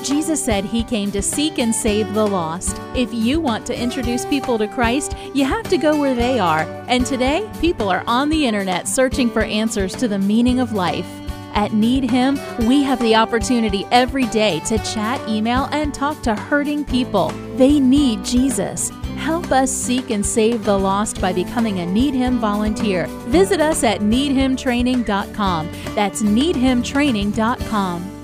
Jesus said He came to seek and save the lost. If you want to introduce people to Christ, you have to go where they are. And today, people are on the internet searching for answers to the meaning of life. At Need Him, we have the opportunity every day to chat, email, and talk to hurting people. They need Jesus. Help us seek and save the lost by becoming a Need Him volunteer. Visit us at needhimtraining.com. That's needhimtraining.com.